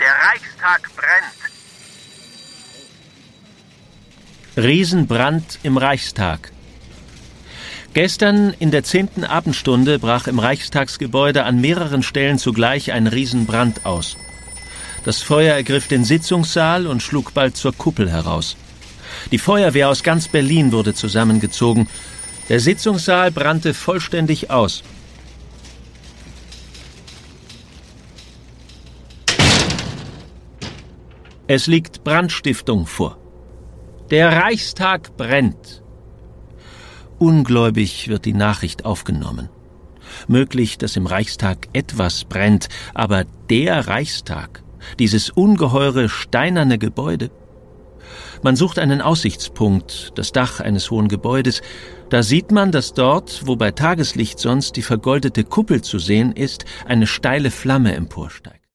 Der Reichstag brennt. Riesenbrand im Reichstag. Gestern in der 10. Abendstunde brach im Reichstagsgebäude an mehreren Stellen zugleich ein Riesenbrand aus. Das Feuer ergriff den Sitzungssaal und schlug bald zur Kuppel heraus. Die Feuerwehr aus ganz Berlin wurde zusammengezogen. Der Sitzungssaal brannte vollständig aus. Es liegt Brandstiftung vor. Der Reichstag brennt. Ungläubig wird die Nachricht aufgenommen. Möglich, dass im Reichstag etwas brennt, aber der Reichstag, dieses ungeheure steinerne Gebäude. Man sucht einen Aussichtspunkt, das Dach eines hohen Gebäudes. Da sieht man, dass dort, wo bei Tageslicht sonst die vergoldete Kuppel zu sehen ist, eine steile Flamme emporsteigt.